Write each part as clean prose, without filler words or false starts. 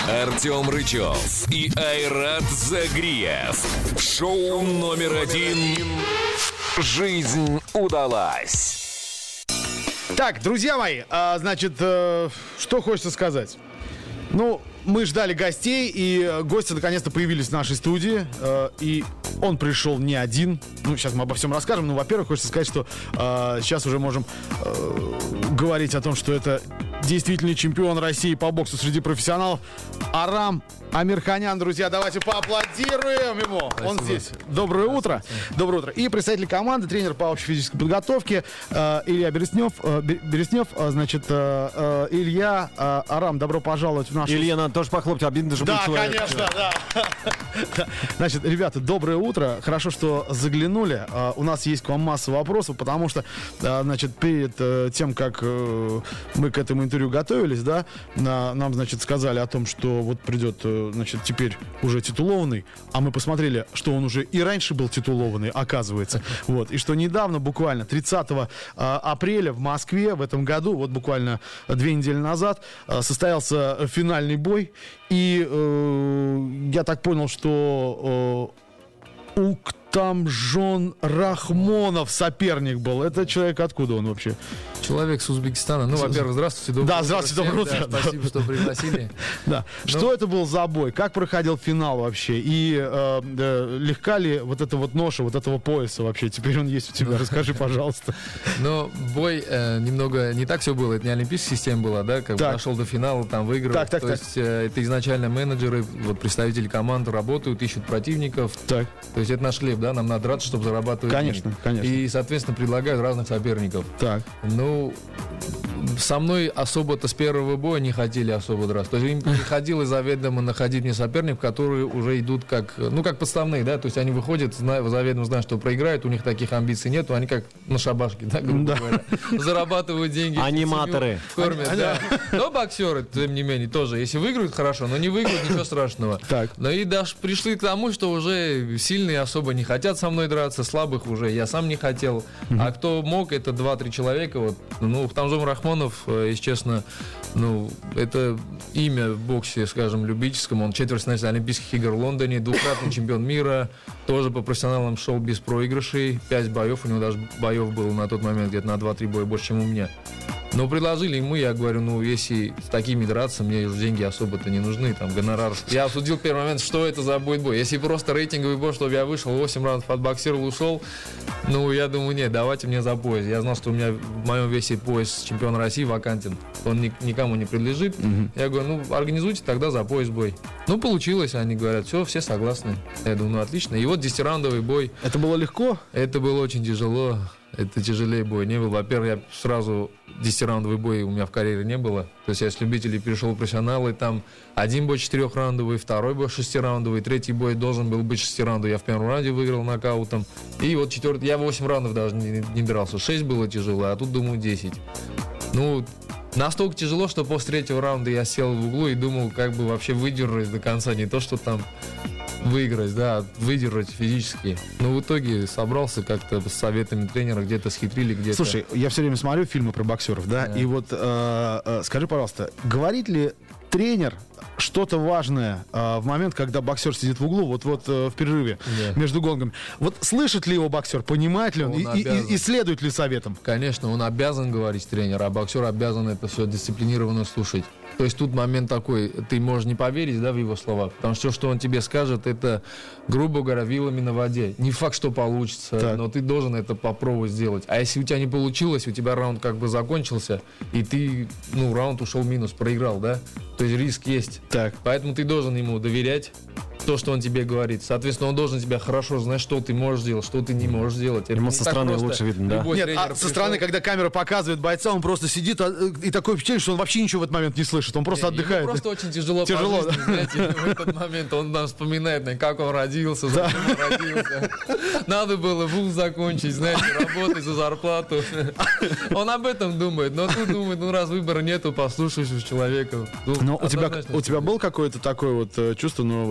Артем Рычев и Айрат Загриев. Шоу номер 1. Жизнь удалась. Так, друзья мои, значит, что хочется сказать? Ну, мы ждали гостей, и гости наконец-то появились в нашей студии. И он пришел не один. Ну, сейчас мы обо всем расскажем. Ну, во-первых, хочется сказать, что сейчас уже можем говорить о том, что это действительный чемпион России по боксу среди профессионалов Арам Амирханян. Друзья, давайте поаплодируем ему. Спасибо. Он здесь. Доброе утро. Доброе утро. И представитель команды, тренер по общей физической подготовке Илья Береснев. Значит, Илья, Арам, добро пожаловать в нашу... Илья, надо тоже похлопать, обидно же да, быть человеком. Конечно, да. Значит, ребята, доброе утро. Хорошо, что заглянули. У нас есть к вам масса вопросов, потому что, значит, перед тем, как мы к этому интервью готовились, да, нам, значит, сказали о том, что вот придет, значит, теперь уже титулованный, а мы посмотрели, что он уже и раньше был титулованный, оказывается. Вот. И что недавно, буквально 30 апреля в Москве в этом году, вот буквально 2 недели назад, состоялся финальный бой. И я так понял, что Уктамжон Рахмонов соперник был. Это человек откуда он вообще? Человек с Узбекистана. Ну, во-первых, здравствуйте, доброе утро. Да, здравствуйте, доброе утро. Да, спасибо, что пригласили. Да. Что это был за бой? Как проходил финал вообще? И легка ли вот эта вот ноша, вот этого пояса вообще? Теперь он есть у тебя. Расскажи, пожалуйста. Но бой немного не так все было. Это не олимпийская система была, да? Как бы дошел до финала, там выиграл. То есть это изначально менеджеры, вот представители команд работают, ищут противников. Так. То есть это наш хлеб, да? Нам надо драться, чтобы зарабатывать деньги. Конечно. И, соответственно, предлагают разных соперников. Так. Ну, со мной особо-то с первого боя не хотели особо драться. То есть им приходилось заведомо находить мне соперников, которые уже идут как, ну, как подставные, да, то есть они выходят, заведомо зная, что проиграют, у них таких амбиций нету, они как на шабашке, да, грубо говоря, зарабатывают деньги. Аниматоры. Кормят, да. Но боксеры, тем не менее, тоже, если выиграют, хорошо, но не выиграют, ничего страшного. Так. Ну и даже пришли к тому, что уже сильные особо не хотят со мной драться, слабых уже я сам не хотел. А кто мог, это 2-3 человека, вот, ну, Уктамжон Рахмонов, если честно, ну, это имя в боксе, скажем, любительском. Он четвертьфиналист Олимпийских игр в Лондоне, двукратный чемпион мира, тоже по профессионалам шел без проигрышей, 5 боев, у него даже боев было на тот момент где-то на 2-3 боя больше, чем у меня. Но предложили ему, я говорю, ну, если с такими драться, мне уже деньги особо-то не нужны, там, гонорар. Я обсудил в первый момент, что это за будет бой. Если просто рейтинговый бой, чтобы я вышел, 8 раундов отбоксировал, ушел, ну, я думаю, нет, давайте мне за пояс. Я знал, что у меня в моем весе пояс чемпиона России вакантен, он никому не принадлежит. Я говорю, ну, организуйте тогда за пояс бой. Ну, получилось, они говорят, все согласны. Я думаю, ну, отлично. И вот 10-раундовый бой. Это было легко? Это было очень тяжело. Это тяжелее бой не был. Во-первых, я сразу 10-раундовый бой у меня в карьере не было. То есть я с любителей перешел в профессионалы. Там один бой 4-раундовый, второй бой 6-раундовый, третий бой должен был быть 6-раундовый. Я в первом раунде выиграл нокаутом. И вот четвертый, я 8 раундов даже не дрался. 6 было тяжело, а тут, думаю, 10. Ну, настолько тяжело, что после третьего раунда я сел в углу и думал, как бы вообще выдержать до конца. Не то, что там выиграть, да, выдержать физически. Но в итоге собрался как-то с советами тренера, где-то схитрили, где-то... Слушай, я все время смотрю фильмы про боксеров, да, и вот скажи, пожалуйста, говорит ли тренер что-то важное в момент, когда боксер сидит в углу, вот в перерыве между гонгами? Вот слышит ли его боксер, понимает ли он и следует ли советам? Конечно, он обязан говорить тренер, а боксер обязан это все дисциплинированно слушать. То есть тут момент такой, ты можешь не поверить, да, в его слова, потому что все, что он тебе скажет, это, грубо говоря, вилами на воде. Не факт, что получится, но ты должен это попробовать сделать. А если у тебя не получилось, у тебя раунд как бы закончился, и ты, ну, раунд ушел минус, проиграл, да? То есть риск есть. Так. Поэтому ты должен ему доверять, то, что он тебе говорит. Соответственно, он должен тебя хорошо знать, что ты можешь делать, что ты не можешь делать. Ему со стороны лучше видно, да? Нет, со стороны, когда камера показывает бойца, он просто сидит, и такое впечатление, что он вообще ничего в этот момент не слышит, он просто отдыхает. Ему просто очень тяжело по жизни, знаете, в этот момент. Он нам вспоминает, как он родился, зачем он родился. Надо было вуз закончить, знаете, работать за зарплату. Он об этом думает, но тут думает, ну раз выбора нету, послушаешь человека. Но у тебя было какое-то такое вот чувство, ну вот, например,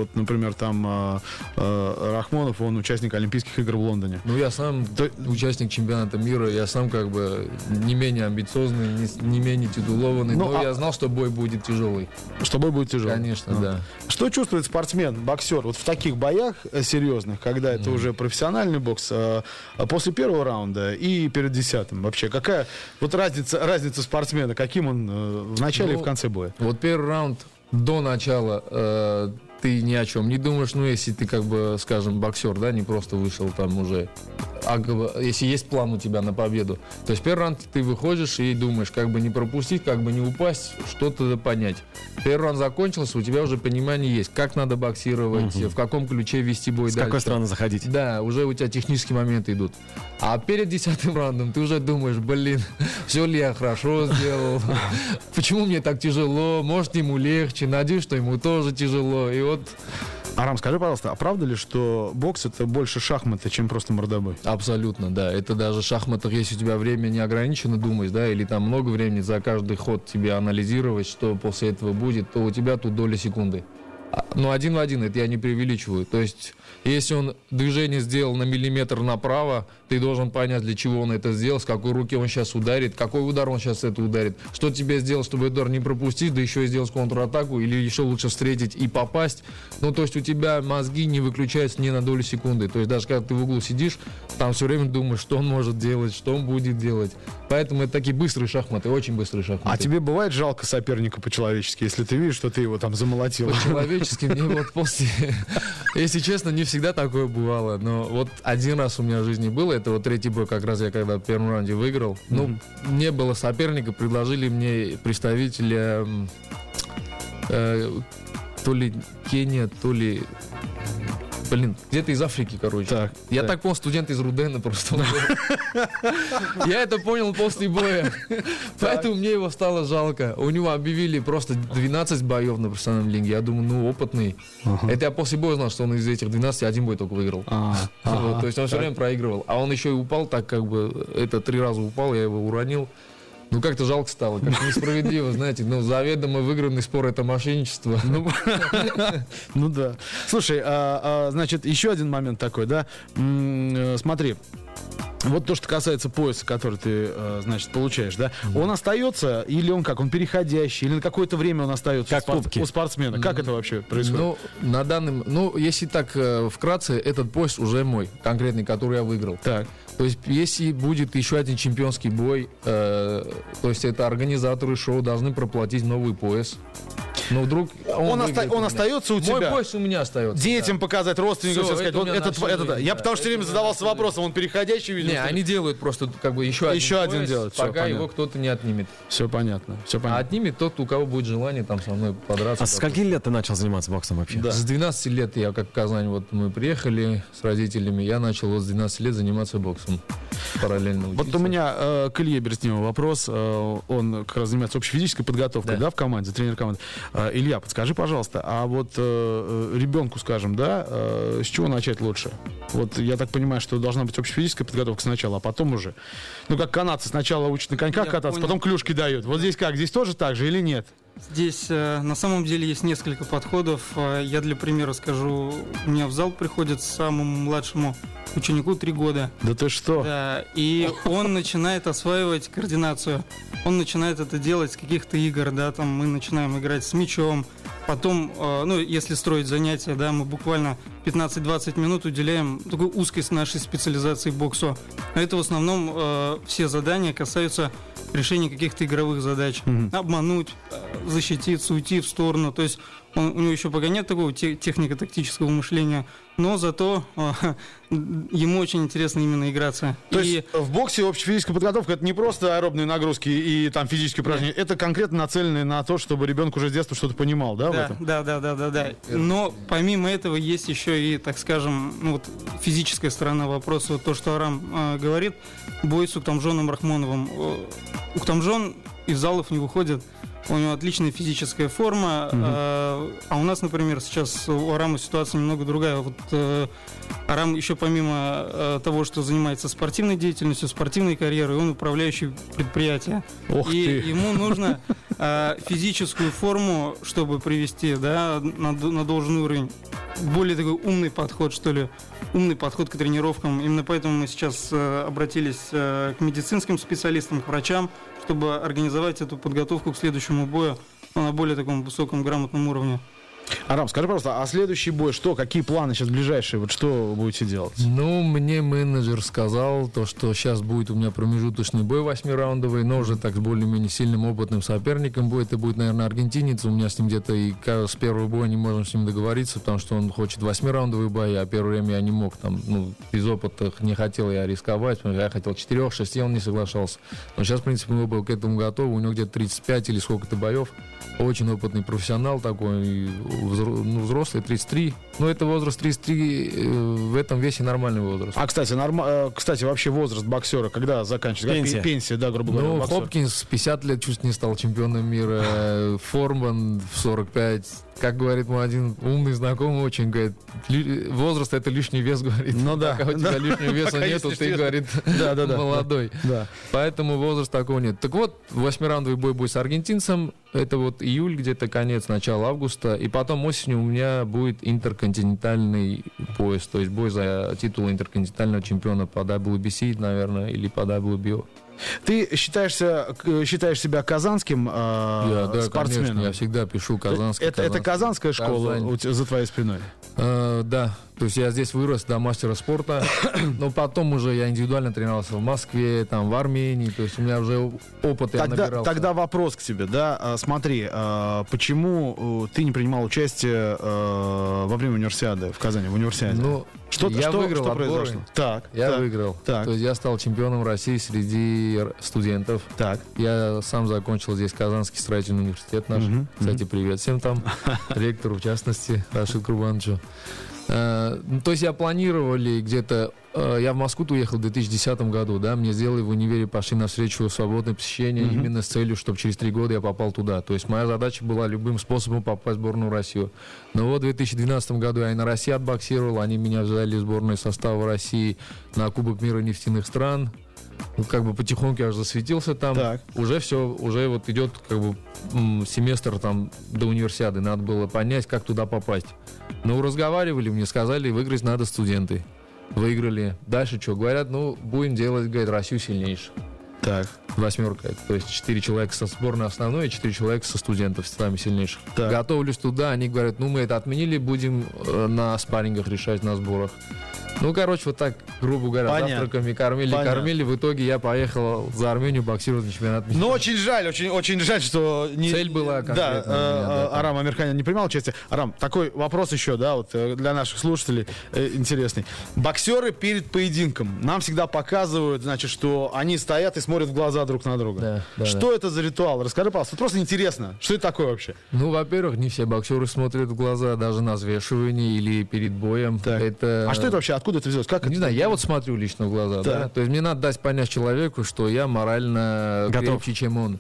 например, там Рахмонов, он участник Олимпийских игр в Лондоне. Ну, я сам участник чемпионата мира, я сам как бы не менее амбициозный, не менее титулованный, но я знал, что бой будет тяжелый. Что бой будет тяжелый? Конечно, да. Что чувствует спортсмен, боксер, вот в таких боях серьезных, когда это уже профессиональный бокс, после первого раунда и перед 10-м вообще? Какая вот разница спортсмена, каким он в начале и в конце боя? Вот первый раунд до начала ты ни о чем не думаешь, ну, если ты, как бы, скажем, боксер, да, не просто вышел там уже, а если есть план у тебя на победу. То есть первый раунд ты выходишь и думаешь, как бы не пропустить, как бы не упасть, что-то понять. Первый раунд закончился, у тебя уже понимание есть, как надо боксировать, в каком ключе вести бой дальше. С какой стороны заходить. Да, уже у тебя технические моменты идут. А перед 10-м раундом ты уже думаешь, блин, все ли я хорошо сделал, почему мне так тяжело, может ему легче, надеюсь, что ему тоже тяжело, и вот... Арам, скажи, пожалуйста, а правда ли, что бокс это больше шахматы, чем просто мордобой? Абсолютно, да. Это даже в шахматах, если у тебя время не ограничено думать, да, или там много времени за каждый ход тебе анализировать, что после этого будет, то у тебя тут доля секунды. Но один в один, это я не преувеличиваю. То есть, если он движение сделал на миллиметр направо, ты должен понять, для чего он это сделал, с какой руки он сейчас ударит, какой удар он сейчас это ударит, что тебе сделал, чтобы удар не пропустить, да еще и сделать контратаку, или еще лучше встретить и попасть. Ну, то есть, у тебя мозги не выключаются ни на долю секунды. То есть, даже когда ты в углу сидишь, там все время думаешь, что он может делать, что он будет делать. Поэтому это такие быстрые шахматы, очень быстрые шахматы. А тебе бывает жалко соперника по-человечески, если ты видишь, что ты его там замолотил? По-человечески мне вот после... Если честно, не всегда такое бывало. Но вот один раз у меня в жизни было. Это вот третий бой, как раз я когда в первом раунде выиграл. Ну, не было соперника, предложили мне представителя то ли Кения, то ли... Блин, где-то из Африки, короче. Так понял, студент из Рудена просто. Я это понял после боя. Поэтому мне его стало жалко. У него объявили просто 12 боев на профессиональном ринге. Я думаю, ну, опытный. Это я после боя знал, что он из этих 12 один бой только выиграл. То есть он все время проигрывал. А он еще и упал так, как бы, это 3 раза упал, я его уронил. Ну, как-то жалко стало, как несправедливо, знаете. Ну, заведомо выигранный спор — это мошенничество. Ну да. Слушай, значит, еще один момент такой, да. Смотри. Вот то, что касается пояса, который ты, значит, получаешь, да, он остается или он как, он переходящий, или на какое-то время он остается у спортсмена? Как это вообще происходит? Ну, на данном, если так вкратце, этот пояс уже мой, конкретный, который я выиграл. Так. То есть, если будет еще один чемпионский бой, то есть это организаторы шоу должны проплатить новый пояс. Но вдруг он остается у тебя? Мой пояс у меня остается. Детям показать, родственникам все сказать. Вот это. Я потому что все время задавался вопросом, он переходящий, видимо. Не, они делают просто как бы еще один пояс, делают, пока его кто-то не отнимет. Все понятно. А отнимет тот, у кого будет желание там со мной подраться. А с каких лет ты начал заниматься боксом вообще? Да. С 12 лет я, как в Казань, вот мы приехали с родителями, я начал вот с 12 лет заниматься боксом. Параллельно учиться. Вот у меня к Илье Берестневу вопрос. Он как раз занимается общей физической подготовкой, да, в команде, тренер команды. Илья, подскажи, пожалуйста, а вот ребенку, скажем, да, с чего начать лучше? Вот я так понимаю, что должна быть общая физическая подготовка сначала, а потом уже. Ну, как канадцы сначала учат на коньках кататься, потом клюшки дают. Вот здесь как? Здесь тоже так же или нет? Здесь на самом деле есть несколько подходов. Я для примера скажу. У меня в зал приходит самому младшему ученику 3 года. Да ты что? Да, и он начинает осваивать координацию. Он начинает это делать с каких-то игр, да, там мы начинаем играть с мячом. Потом, если строить занятия, да, мы буквально 15-20 минут уделяем такой узкой нашей специализации боксу. Но это в основном все задания касаются решения каких-то игровых задач. Обмануть, защититься, уйти в сторону. То есть у него еще пока нет такого технико-тактического мышления, но зато ему очень интересно именно играться. То есть в боксе общая физическая подготовка — это не просто аэробные нагрузки и там физические упражнения, это конкретно нацеленные на то, чтобы ребенок уже с детства что-то понимал, да, в этом? Да. Но помимо этого есть еще и, так скажем, физическая сторона вопроса. Вот то, что Арам говорит, бой с Уктамжоном Рахмоновым. Уктамжон из залов не выходит. У него отличная физическая форма, а у нас, например, сейчас у Арама ситуация немного другая. Вот Арам еще помимо того, что занимается спортивной деятельностью, спортивной карьерой, он управляющий предприятия. Ему нужно физическую форму, чтобы привести, да, на должный уровень. более такой умный подход, что ли, умный подход к тренировкам. Именно поэтому мы сейчас обратились к медицинским специалистам, к врачам, чтобы организовать эту подготовку к следующему бою на более таком высоком, грамотном уровне. Арам, скажи, пожалуйста, а следующий бой что? Какие планы сейчас ближайшие? Вот что вы будете делать? Ну, мне менеджер сказал, то, что сейчас будет у меня промежуточный бой 8-раундовый, но уже так с более-менее сильным, опытным соперником будет. Это будет, наверное, аргентинец. У меня с ним где-то и с первого боя не можем с ним договориться, потому что он хочет 8-раундовый бой, а первое время я не мог. Там, без опыта не хотел я рисковать. Я хотел 4-6, он не соглашался. Но сейчас, в принципе, мы был к этому готовы. У него где-то 35 или сколько-то боев. Очень опытный профессионал такой, взрослый, 33. Но это возраст 33, в этом весе нормальный возраст. А, кстати, вообще возраст боксера, когда заканчивается? Пенсия, да, грубо говоря, боксера. Хопкинс в 50 лет чуть не стал чемпионом мира. Форман в 45. Как говорит мой один умный знакомый, очень говорит, возраст — это лишний вес, говорит. Ну да. Пока у тебя лишнего веса нету, ты, говорит, молодой. Да. Поэтому возраста такого нет. Так вот, 8-раундовый бой будет с аргентинцем. Это вот июль, где-то конец, начало августа. И потом осенью у меня будет интерконтинентальный пояс. То есть бой за титул интерконтинентального чемпиона по WBC, наверное, или по WBO. Ты считаешь себя казанским спортсменом? Конечно, я всегда пишу казанский. Это казанская школа за твоей спиной? Да. То есть я здесь вырос до мастера спорта, но потом уже я индивидуально тренировался в Москве, там, в Армении, то есть у меня уже опыт я набирался. Тогда вопрос к тебе, да, смотри, почему ты не принимал участие во время универсиады в Казани, в универсиаде? Я выиграл отборы. Я выиграл. То есть я стал чемпионом России среди студентов. Так. Я сам закончил здесь Казанский строительный университет наш. Кстати, привет всем там, ректору в частности, Рашиду Курбановичу. То есть я планировали где-то... Я в Москву уехал в 2010 году, да, мне сделали в универе, пошли навстречу свободное посещение именно с целью, чтобы через 3 года я попал туда. То есть моя задача была любым способом попасть в сборную Россию. Но вот в 2012 году я и на России отбоксировал, они меня взяли в сборную состава России на Кубок мира нефтяных стран. Как бы потихоньку я уже засветился там. Так. Уже все, уже вот идет как бы семестр там до универсиады. Надо было понять, как туда попасть. Но разговаривали, мне сказали, выиграть надо студенты. Выиграли. Дальше что? Говорят, будем делать, говорит, Россию сильнейшей. Так. 8. То есть 4 человека со сборной основной и 4 человека со студентов, самыми сильнейших. Так. Готовлюсь туда, они говорят, мы это отменили, будем на спаррингах решать, на сборах. Вот так, грубо говоря, завтраками кормили. В итоге я поехал за Армению боксировать на чемпионат мира. Очень жаль, что... Цель была конкретная. Арам Амирханyan не принимал участие. Арам, такой вопрос еще, да, вот для наших слушателей интересный. Боксеры перед поединком нам всегда показывают, значит, что они стоят и смотрят в глаза друг на друга. Что это за ритуал? Расскажи, пожалуйста. Просто интересно, что это такое вообще? Во-первых, не все боксеры смотрят в глаза, даже на взвешивании или перед боем. А что это вообще? Откуда это взялось? Как не знаю, я вот смотрю лично в глаза, да. То есть мне надо дать понять человеку, что я морально крепче, чем он.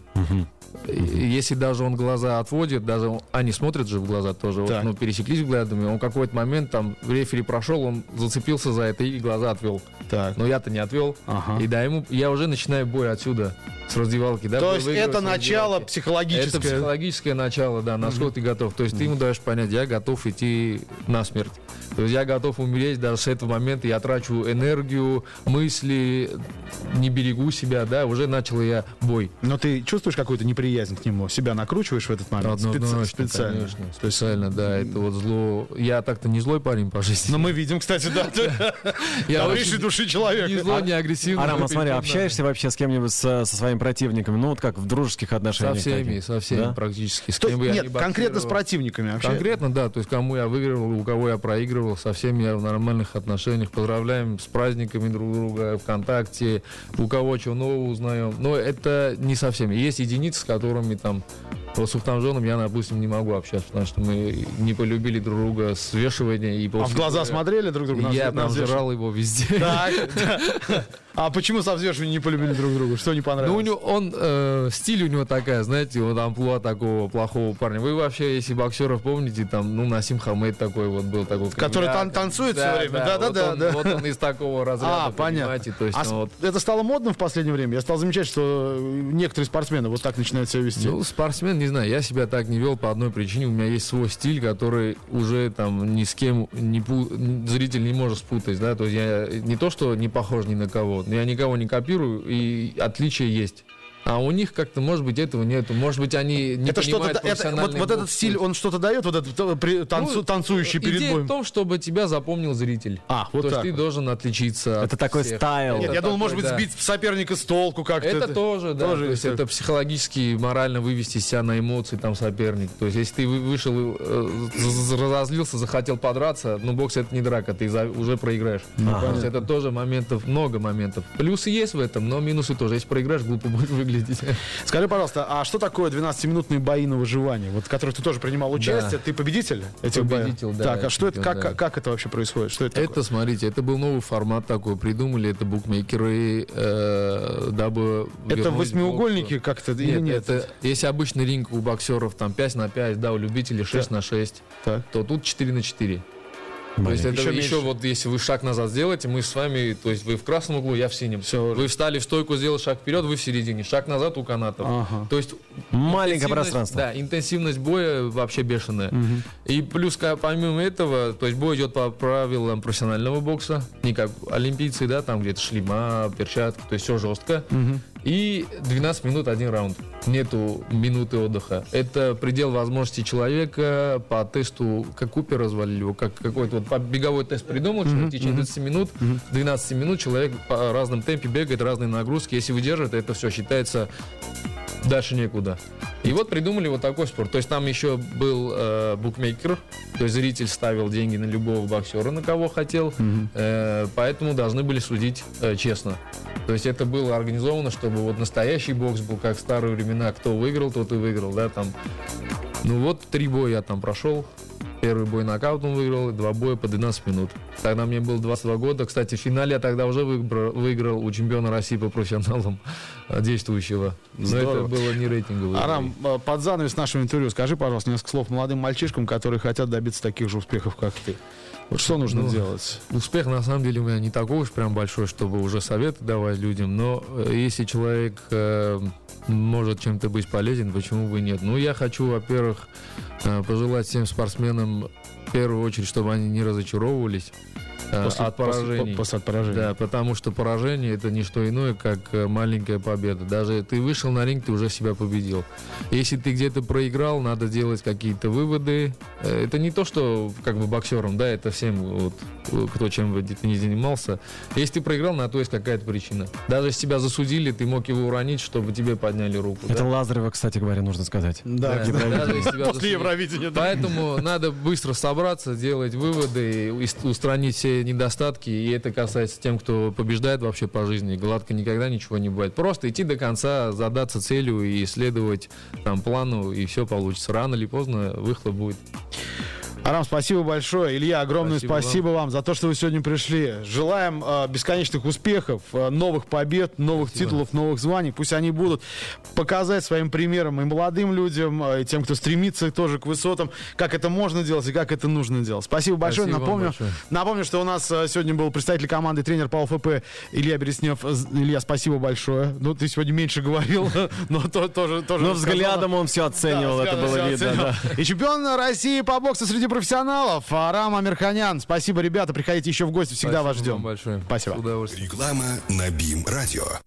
Если даже он глаза отводит, даже они смотрят же в глаза тоже, пересеклись взглядами, он в какой-то момент там рефери прошел, он зацепился за это и глаза отвел. Но я-то не отвел. И я уже начинаю бой отсюда, с раздевалки. Да, то есть это начало психологическое? Это психологическое начало, да, насколько ты готов. То есть ты ему даешь понять, я готов идти на смерть. То есть я готов умереть, даже с этого момента я трачу энергию, мысли, не берегу себя, да, уже начал я бой. Но ты чувствуешь какую-то неприязнь к нему? Себя накручиваешь в этот момент? Специально? Конечно, специально, да, это вот зло. Я так-то не злой парень по жизни. Но мы видим, кстати, да, добрейшей души человек. Не злой, не агрессивный. Арам, смотри, общаешься вообще с кем-нибудь со своими противниками? Вот как в дружеских отношениях? Со всеми практически. Нет, конкретно с противниками вообще? Конкретно, да, то есть кому я выигрывал, у кого я проигрывал, со всеми я в нормальных отношениях. Поздравляем с праздниками друг друга, ВКонтакте, у кого чего нового узнаем. Но это не со всеми. Есть единицы, с которыми там... Вот с Ухтамжоном я, допустим, не могу общаться, потому что мы не полюбили друг друга с взвешивания. И в глаза смотрели друг друга? Я там жрал его везде. А почему со взвешиванием не полюбили друг друга? Что не понравилось? Стиль у него такая, знаете, вот амплуа такого плохого парня. Вы вообще, если боксеров помните, там, Насим Хамед такой вот был. Который танцует все время? Да. Вот он из такого разряда, понятно. Это стало модным в последнее время? Я стал замечать, что некоторые спортсмены вот так начинают начинает себя вести? Ну, спортсмен, не знаю, я себя так не вел по одной причине. У меня есть свой стиль, который уже там ни с кем зритель не может спутать, да, то есть я не то, что не похож ни на кого, я никого не копирую, и отличия есть. А у них как-то, может быть, этого нету. Может быть, они не понимают профессиональный вот этот стиль, он что-то дает, вот этот танцующий перед боем? Идея в том, чтобы тебя запомнил зритель. Вот то так. есть ты должен отличиться от Это такой всех. стайл. Нет, я думал, может быть, сбить соперника с толку как-то. Это тоже, да. То есть это психологически, морально вывести себя на эмоции там соперник. То есть если ты вышел, разозлился, захотел подраться, ну бокс это не драка, ты уже проиграешь. То есть это тоже много моментов. Плюсы есть в этом, но минусы тоже. Если проиграешь, глупо будет выглядеть. Скажи, пожалуйста, а что такое 12-минутные бои на выживание, вот в которых ты тоже принимал участие? Ты победитель этих боев? Победитель, да. Так, а что это, как это вообще происходит? Что это такое? Смотрите, это был новый формат такой, придумали это букмекеры, дабы... Это восьмиугольники как-то или нет? Это, если обычный ринг у боксеров там 5-5, да, у любителей 6-6, то тут 4-4. То есть это еще вот, если вы шаг назад сделаете, мы с вами, то есть вы в красном углу, я в синем. Вы встали в стойку, сделали шаг вперед, вы в середине, шаг назад у канатов. То есть маленькое пространство. Да, интенсивность боя вообще бешеная. И плюс, помимо этого, то есть бой идет по правилам профессионального бокса, не как олимпийцы, да, там где-то шлема, перчатки, то есть все жестко. И 12 минут один раунд. Нету минуты отдыха. Это предел возможностей человека по тесту, как Купер развалили его, как какой-то вот беговой тест придумал, что в течение 20 минут, 12 минут человек по разном темпе бегает, разные нагрузки. Если выдержит, это все считается дальше некуда. И вот придумали вот такой спорт. То есть там еще был букмекер, то есть зритель ставил деньги на любого боксера, на кого хотел, поэтому должны были судить честно. То есть это было организовано, чтобы вот настоящий бокс был, как в старые времена, кто выиграл, тот и выиграл, да, там. Ну вот 3 боя я там прошел. Первый бой нокаутом выиграл, 2 боя по 12 минут. Тогда мне было 22 года. Кстати, в финале я тогда уже выиграл у чемпиона России по профессионалам действующего. Но Здорово. это было не рейтинговое. Арам, под занавес нашего интервью скажи, пожалуйста, несколько слов молодым мальчишкам, которые хотят добиться таких же успехов, как ты. Вот что нужно делать? Успех, на самом деле, у меня не такой уж прям большой, чтобы уже советы давать людям. Но если человек может чем-то быть полезен, почему бы и нет? Ну, я хочу, во-первых, пожелать всем спортсменам, в первую очередь, чтобы они не разочаровывались от поражений. После поражения. Да, потому что поражение — это не что иное, как маленькая победа. Даже ты вышел на ринг, ты уже себя победил. Если ты где-то проиграл, надо делать какие-то выводы. Это не то, что как бы боксерам, да, это всем, вот, кто чем бы ты не занимался. Если ты проиграл, на то есть какая-то причина. Даже если тебя засудили, ты мог его уронить, чтобы тебе подняли руку. Это да? Лазарева, кстати говоря, нужно сказать. Да, даже если тебя после Евровидения. Да. Поэтому надо быстро собраться, делать выводы, устранить все недостатки. И это касается тем, кто побеждает вообще по жизни. Гладко никогда ничего не бывает. Просто идти до конца, задаться целью и следовать там плану, и все получится. Рано или поздно выхлоп будет. Арам, спасибо большое. Илья, огромное спасибо вам за то, что вы сегодня пришли. Желаем бесконечных успехов, новых побед, новых титулов, новых званий. Пусть они будут показать своим примером и молодым людям, и тем, кто стремится тоже к высотам, как это можно делать и как это нужно делать. Спасибо большое. Напомню, что у нас сегодня был представитель команды, тренер по ОФП Илья Береснев. Илья, спасибо большое. Ну, ты сегодня меньше говорил, но тоже. Но взглядом он все оценивал, это было видно. И чемпион России по боксу среди профессионалов Арам Амирханян. Спасибо, ребята. Приходите еще в гости. Всегда вас ждем. Большое. Спасибо. Реклама на БИМ радио.